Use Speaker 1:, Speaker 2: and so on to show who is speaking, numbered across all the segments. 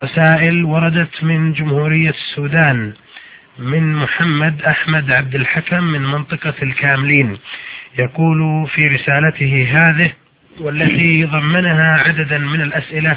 Speaker 1: رسائل وردت من جمهورية السودان من محمد أحمد عبد الحكم من منطقة الكاملين، يقول في رسالته هذه والتي ضمنها عددا من الأسئلة: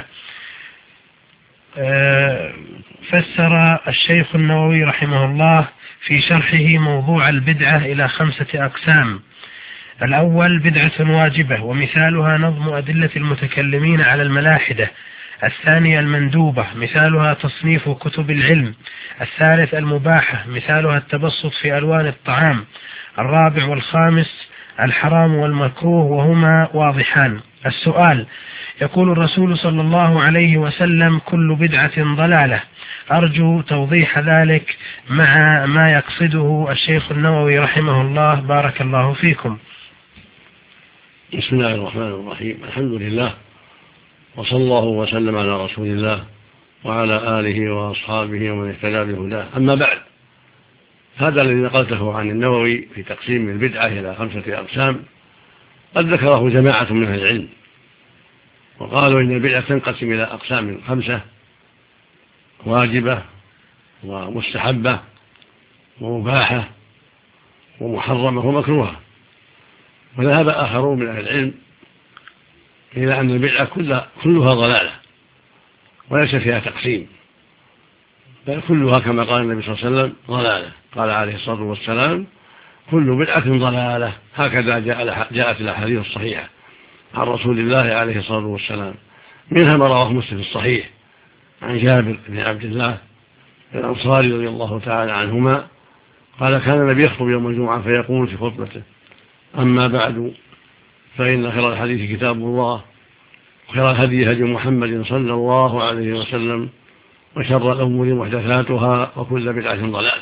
Speaker 1: فسر الشيخ النووي رحمه الله في شرحه موضوع البدعة إلى 5 أقسام. الأول بدعة واجبة ومثالها نظم أدلة المتكلمين على الملاحدة. الثانية المندوبة مثالها تصنيف كتب العلم. الثالث المباحة مثالها التبسط في ألوان الطعام. الرابع والخامس الحرام والمكروه وهما واضحان. السؤال: يقول الرسول صلى الله عليه وسلم: كل بدعة ضلالة. أرجو توضيح ذلك مع ما يقصده الشيخ النووي رحمه الله، بارك الله فيكم.
Speaker 2: بسم الله الرحمن الرحيم. الحمد لله، وصلى الله وسلم على رسول الله وعلى آله وأصحابه ومن اهتدى بهداه. أما بعد، هذا الذي نقلته عن النووي في تقسيم البدعة إلى 5 أقسام قد ذكره جماعة من أهل العلم، وقالوا إن البدعة تنقسم إلى أقسام 5: واجبة ومستحبة ومباحة ومحرمة ومكروهة. وذهب آخرون من أهل العلم إلى أن البدعة كلها ضلالة وليس فيها تقسيم، بل كلها كما قال النبي صلى الله عليه وسلم ضلالة. قال عليه الصلاة والسلام: كل بدعة ضلالة. هكذا جاءت الأحاديث الصحيحة عن رسول الله عليه الصلاة والسلام، منها ما رواه مسلم في الصحيح عن جابر بن عبد الله الأنصاري رضي الله تعالى عنهما قال: كان النبي يخطب يوم الجمعة فيقول في خطبته: أما بعد، فإن خير الحديث كتاب الله، وخير الهدي هدي محمد صلى الله عليه وسلم، وشر الأمور محدثاتها، وكل بدعة ضلالة.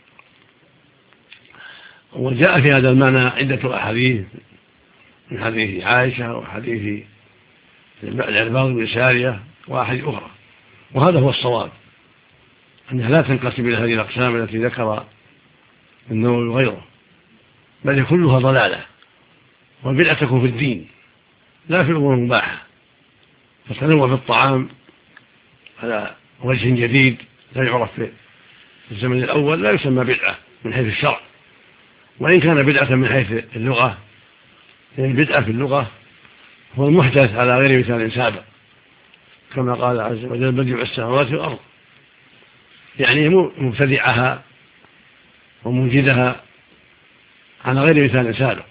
Speaker 2: وجاء في هذا المعنى عدة أحاديث، من حديث عائشة وحديث العرباض بن سارية وأحاديث أخرى. وهذا هو الصواب، أنها لا تنقسم إلى هذه الأقسام التي ذكر النووي وغيره، بل كلها ضلالة. والبدعة تكون في الدين لا في الأمور المباحة، فالتنوع في الطعام على وجه جديد لا يعرف في الزمن الأول لا يسمى بدعة من حيث الشرع، وإن كان بدعة من حيث اللغة، يعني البدعة في اللغة هو المحدث على غير مثال سابق، كما قال عز وجل: بديع السماوات والأرض، يعني مبتدعها وموجدها على غير مثال سابق.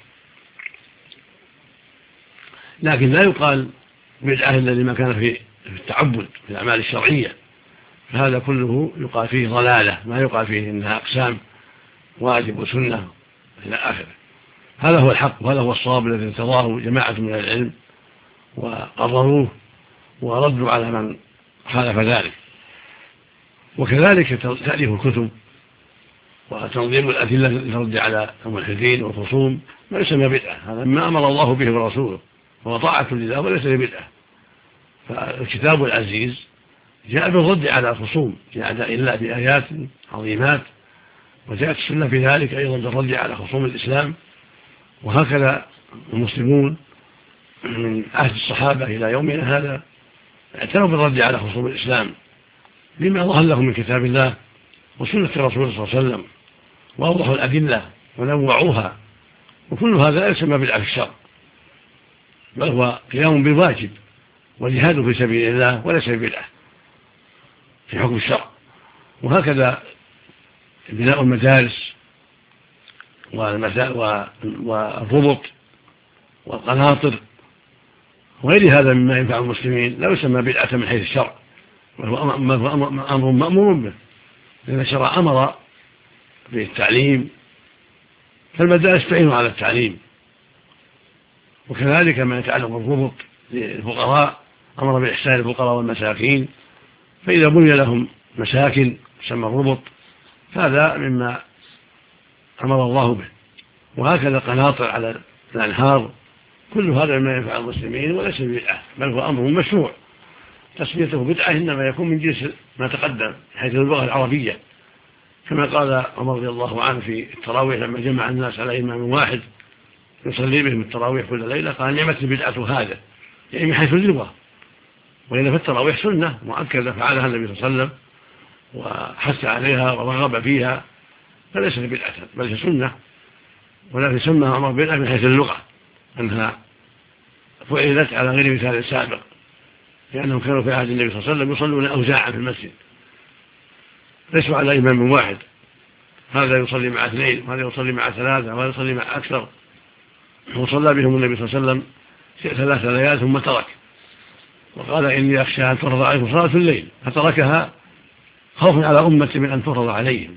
Speaker 2: لكن لا يقال بدعة إلا لما كان في التعبد في الأعمال الشرعية، فهذا كله يقال فيه ضلالة، ما يقال فيه إنها أقسام واجب وسنة إلى آخره. هذا هو الحق، وهذا هو الصواب الذي ارتضاه جماعة من العلم وقرروه وردوا على من خالف ذلك. وكذلك تأليف الكتب وتنظيم الأدلة للرد على الملحدين والخصوم ما يسمى بدعة، هذا ما أمر الله به ورسوله، هو طاعة لله وليس بدعة. فالكتاب العزيز جاء بالرد على الخصوم لأعداء الله بآيات عظيمات، وجاءت السنة في ذلك أيضا بالرد على خصوم الإسلام. وهكذا المسلمون من عهد الصحابة إلى يومنا هذا اعتنوا بالرد على خصوم الإسلام لما ظهر لهم من كتاب الله وسنة الرسول صلى الله عليه وسلم، وأوضحوا الأدلة ونوعوها. وكل هذا لا يسمى بدعة في الشرع، بل هو قيام بالواجب وجهاد في سبيل الله وليس بدعة في حكم الشرع. وهكذا بناء المدارس والربط والقناطر وغير هذا مما ينفع المسلمين لا يسمى بدعة من حيث الشرع، وهو أمر مأمور به، لأن الشرع أمر بالتعليم، فالمدارس تعين على التعليم. وكذلك ما يتعلق بالربط للفقراء أمر بإحسان الفقراء والمساكين، فإذا بني لهم مساكن يسمى الربط، هذا مما أمر الله به. وهكذا قناطر على الأنهار، كل هذا مما ينفع المسلمين وليس بدعة، بل هو أمر مشروع. تسميته بدعة إنما يكون من جنس ما تقدم حيث اللغة العربية، كما قال عمر رضي الله عنه في التراويح لما جمع الناس على إمام واحد يصلي بهم التراويح كل ليلة، قال: نعمة البدعة هذا، يعني من حيث اللغة، وإن في التراويح سنة مؤكدة فعلها النبي صلى الله عليه وسلم وحث عليها ورغب فيها، فليست بدعة بل هي سنة، ولكن سماها عمر بدعة من حيث اللغة أنها فعلت على غير مثال سابق، لأنهم كانوا في عهد النبي صلى الله عليه وسلم يصلون أوزاعا في المسجد ليسوا على إمام واحد، هذا يصلي مع 2، وهذا يصلي مع 3، وهذا يصلي مع أكثر، وصلى بهم النبي صلى الله عليه وسلم 3 ليال ثم ترك، وقال إني أخشى أن تفرض عليكم صلاة الليل، فتركها خوفا على أمة من أن تفرض عليهم.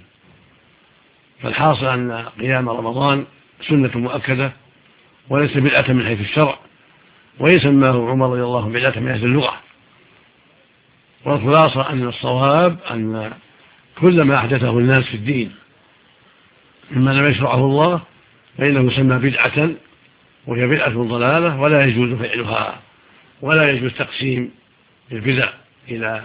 Speaker 2: فالحاصل أن قيام رمضان سنة مؤكدة وليس بدعة من حيث الشرع، ويسماه عمر رضي الله عنه بدعة من حيث اللغة. والخلاصة أن الصواب أن كل ما أحدثه الناس في الدين مما لم يشرعه الله فإنه يسمى بدعة، وهي بدعة ضلالة، ولا يجوز فعلها، ولا يجوز تقسيم البدع إلى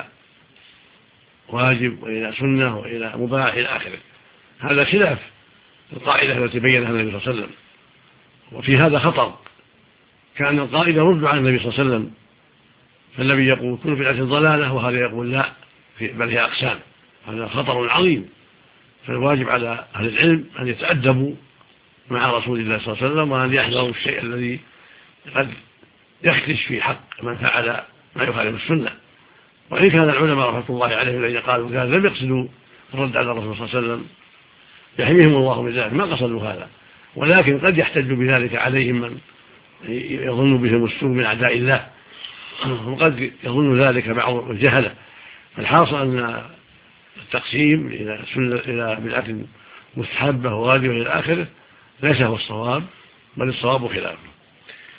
Speaker 2: واجب وإلى سنة وإلى مباح إلى آخره. هذا خلاف القاعدة التي بينها النبي صلى الله عليه وسلم، وفي هذا خطر، كأن القائد يرد على النبي صلى الله عليه وسلم، فالنبي يقول كل بدعة ضلالة، وهذا يقول لا بل هي أقسام. هذا خطر عظيم، فالواجب على أهل العلم أن يتأدبوا مع رسول الله صلى الله عليه وسلم، وأن يحذروا الشيء الذي قد يخدش في حق من فعل ما يخالف السنة. وإن كان العلماء رحمة الله عليهم الذين قالوا هذا لم يقصدوا الرد على الرسول صلى الله عليه وسلم يحميهم الله من ذلك، ما قصدوا هذا، ولكن قد يحتج بذلك عليهم من يظن بهم السوء من أعداء الله، وقد يظن ذلك بعض الجهلة. الحاصل أن التقسيم إلى بدعة مستحبة وواجبة إلى آخره ليس هو الصواب، بل الصواب خلافه.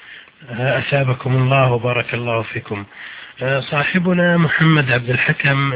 Speaker 1: أثابكم الله وبارك الله فيكم. صاحبنا محمد عبد الحكم